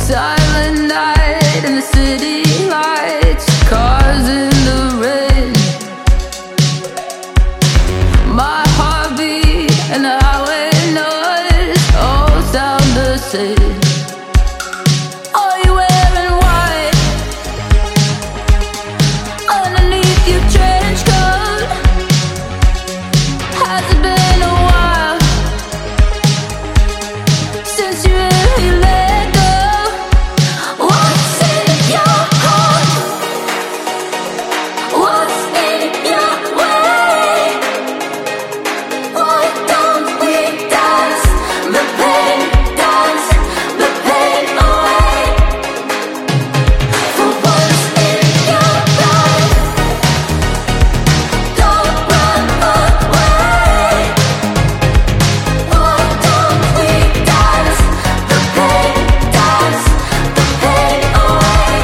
Silent night and the city lights, cars in the rain. My heartbeat and the highway noise all sound the same. Are you wearing white underneath your trench coat? Has it been a while since you really let go? What's in your heart? What's in your way? Why don't we dance the pain, dance the pain away? For what's in your life, don't run away. Why don't we dance the pain, dance the pain away?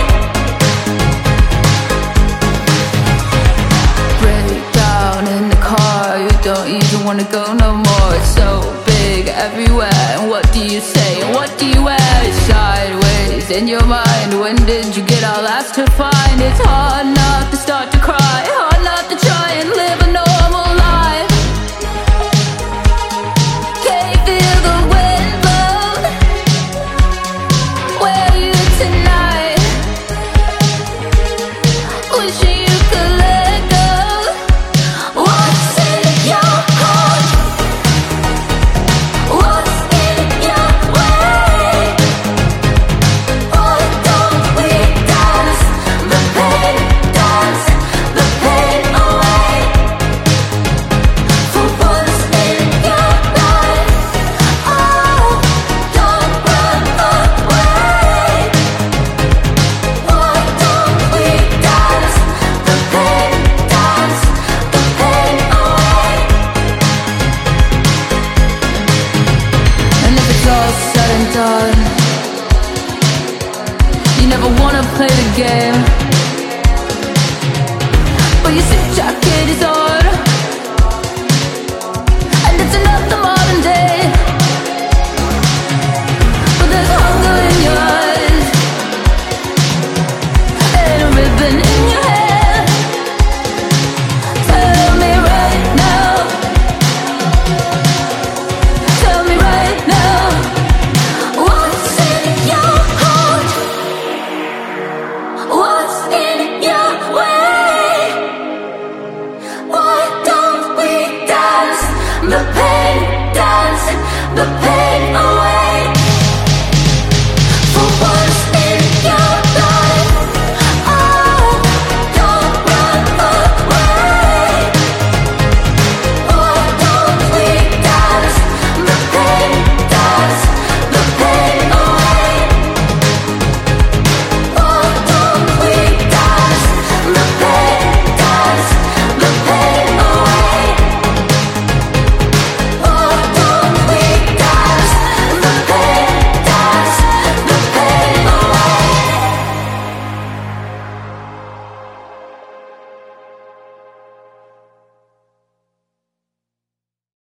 Break down in the car, you don't even wanna go no more. It's so big everywhere, and what do you say, and what do you wear? It's sideways in your mind. When did you get all that's to find? It's hard not to start to cry, hard not to try and live a normal life. Can you feel the wind blow? Where are you tonight? Wishing you could let go. What's in your heart? What's in your way? Why don't we dance the pain, dance the pain away? For what's in your life, oh, don't run away. Why don't we dance the pain, dance the pain away? And if it's all said and done, you never wanna play the game.